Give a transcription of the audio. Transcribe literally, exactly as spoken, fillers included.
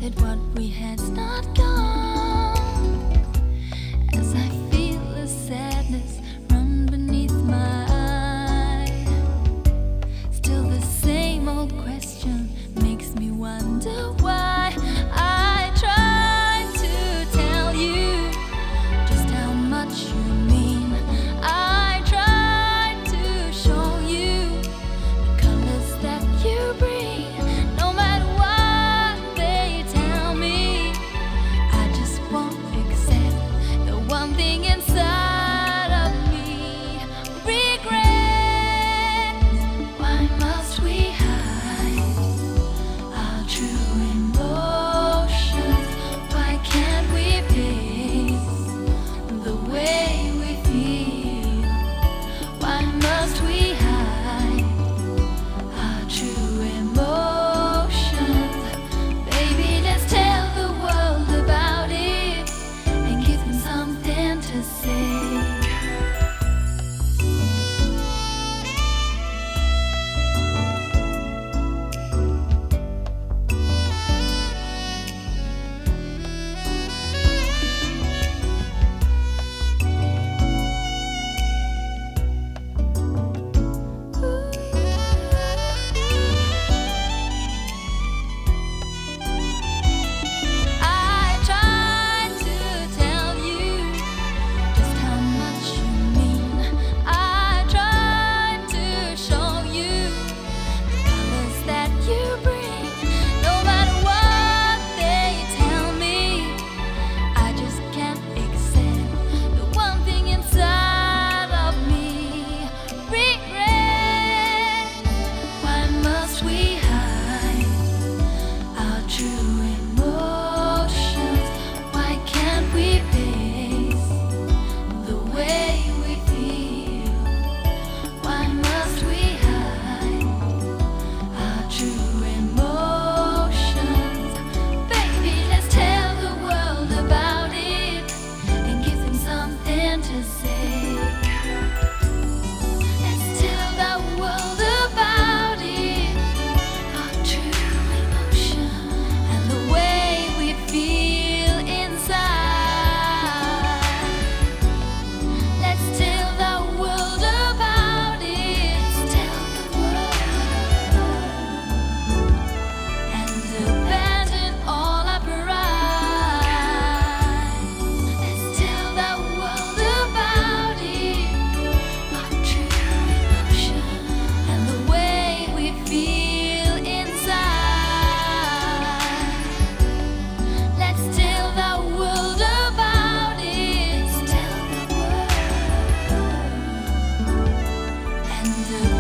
that what we had's not gone. As I feel the sadness run beneath my eye, still the same old question makes me wonder why. I tried to tell you just how much you mean. I tried to show you the colors that you bring. No matter what they tell me, I just won't accept the one thing inside of me. Regret. Why must we hide our true emotions? Why can't we face the way we feel? Why must we hide our true emotions? Baby, let's tell the world about it and give them something to say. I tried to tell you just how much you mean. I tried to show you the colors that you bring. No matter what they tell me, I just can't accept the one thing inside of me. Regret. Why must we hide our true emotions? Why can't we face the way we feel? Why must we hide our true emotions? Baby, let's tell the world about it and give them something to say. Let's tell the world about it, our true emotion and the way we feel inside. Let's tell the world about it, tell the world, and abandon all our pride. Let's tell the world about it, our true emotion and the way we feel inside. Let's tell the world about it, tell the world, and